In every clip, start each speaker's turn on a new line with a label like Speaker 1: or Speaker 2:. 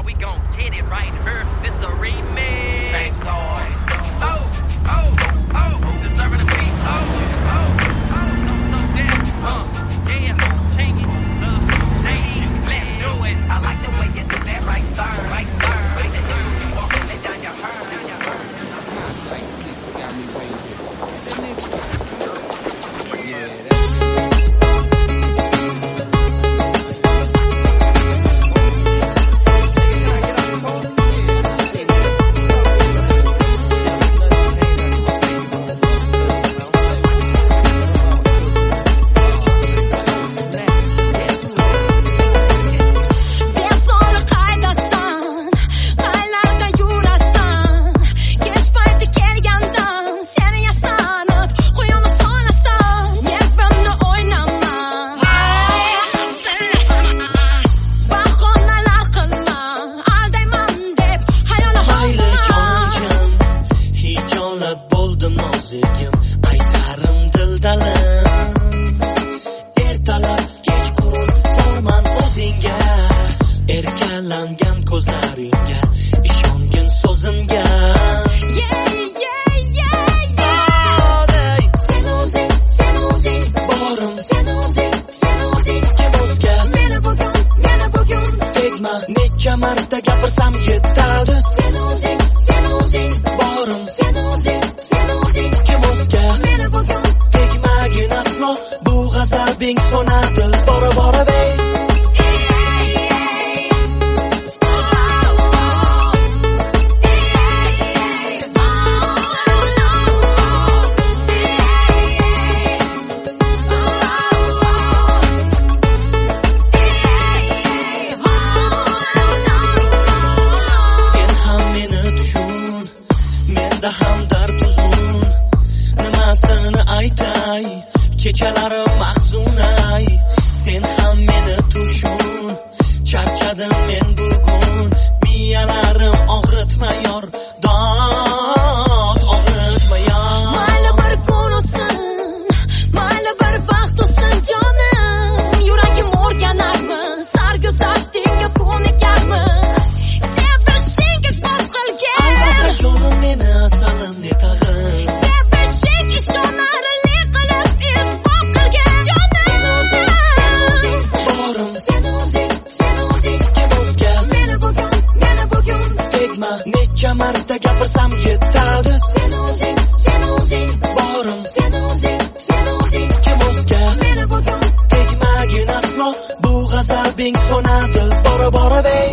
Speaker 1: we gon' get it right here. This a remix. Thanks, Lord. Oh, deserving the beat. So yeah, change it. Let's do it. I like the way you do that right there. Right there. Right there. Walking it down your hair. Got me waiting.
Speaker 2: Aytarim dildalim ertalab kechqurun sorman o'zingga erkalangan ko'zlaringga ishongin so'zimga sen o'zing borim sen o'zing kim o'zga meni bugun tegma necha marta gapirsam yetadi sen o'zing borim sen o'zing kim o'zga meni bugun tegmagin aslo bu g'azabing so'nadi bora bey hamdard uzun nimasini aytay kechalarim mahzunay sen ham meni tushun charchadim men bugun miyalarim og'ritma yor dod og'ritma yor mayli bir kun o'tsin mayli bir vaqt o'tsin jonim yuragim o'rganarmi sarguzashtingga ko'nikarmi sevishing isbot qilgin albatta jonim meni asalimni tag'in sevishing ishonarli qilib isbot qilgin jonim borim sen o'zing kim o'zga meni bugun tegma necha marta gapirsam yetadi sen o'zing borim sen o'zing kim o'zga meni bugun tegmagin aslo bu g'azabing so'nadi bora bey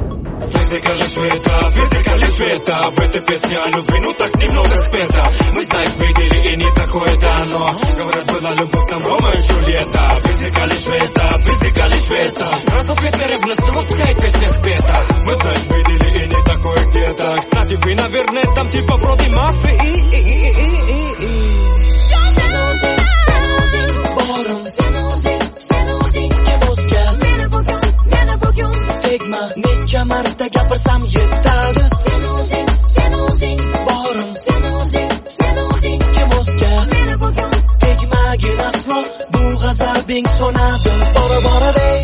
Speaker 2: Физикали света, в этой песне о любви, ну так немного спета. Мы, знаешь, видели и не такое-то оно. Говорят, была любовь там Рома и Джульетта. Физикали света, разуфетная ревность, вот вся песня спета. Мы, знаешь, видели и не такое где-то. Кстати, вы, наверное, там типа вроде мафии. Necha marta gapirsam yetadi sen o'zing borim sen o'zing kim o'zga meni bugun tegmagin aslo bu g'azabing so'nadi bora bey